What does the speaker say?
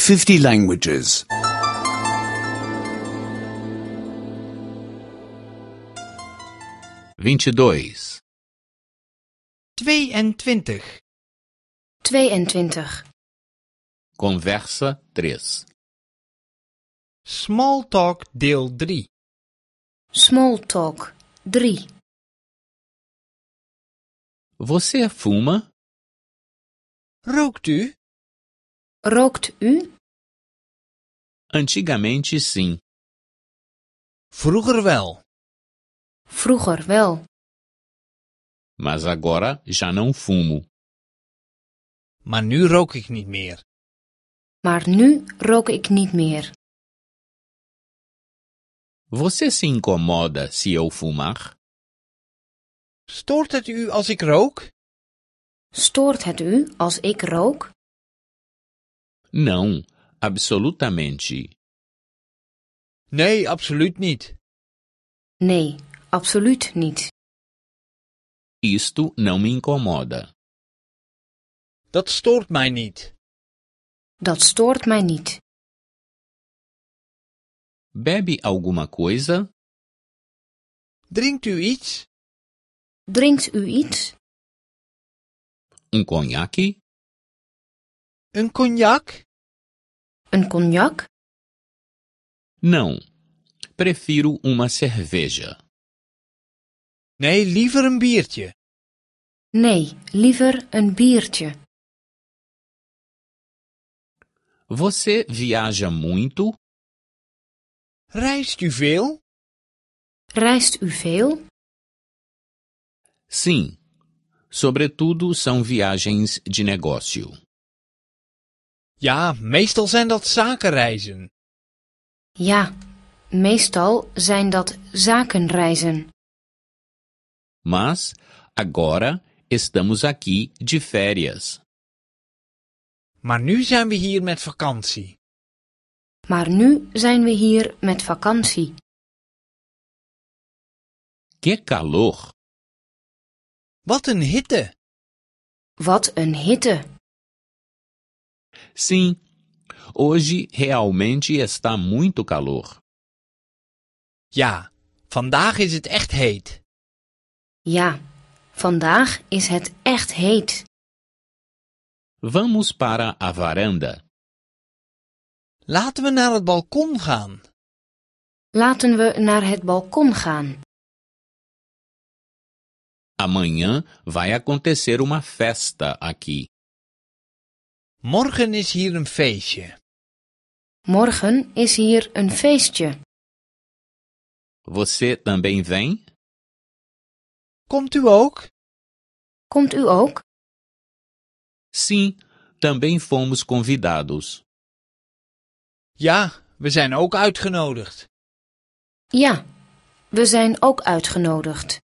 50 languages. 22. 22. 22. Conversa 3. Small talk deel 3. Small talk 3. Você fuma? Rookt u? Rookt u? Antigamente sim. Vroeger wel. Vroeger wel. Mas agora já não fumo. Maar nu rook ik niet meer. Maar nu rook ik niet meer. Você se incomoda se eu fumar? Stoort het u als ik rook? Stoort het u als ik rook? Não, absolutamente. Nee, absoluut niet. Nee, absoluut niet. Isto não me incomoda. Dat stoort mij niet. Dat stoort mij niet. Bebe alguma coisa? Drinkt u iets? Drinkt u iets? Conhaque? Een cognac? Een cognac? Não. Prefiro uma cerveja. Nee, liever een biertje. Nee, liever een biertje. Você viaja muito? Reist u veel? Reist u veel? Sim. Sobretudo são viagens de negócio. Ja, meestal zijn dat zakenreizen. Ja, meestal zijn dat zakenreizen. Mas agora estamos aqui de férias. Maar nu zijn we hier met vakantie. Maar nu zijn we hier met vakantie. Que calor! Wat een hitte! Wat een hitte! Sim, hoje realmente está muito calor. Ja, vandaag is het echt heet. Ja, vandaag is het echt heet. Vamos para a varanda. Laten we naar het balkon gaan. Laten we naar het balkon gaan. Amanhã vai acontecer uma festa aqui. Morgen is hier een feestje. Morgen is hier een feestje. Você também vem? Komt u ook? Komt u ook? Sim, também fomos convidados. Ja, we zijn ook uitgenodigd. Ja, we zijn ook uitgenodigd.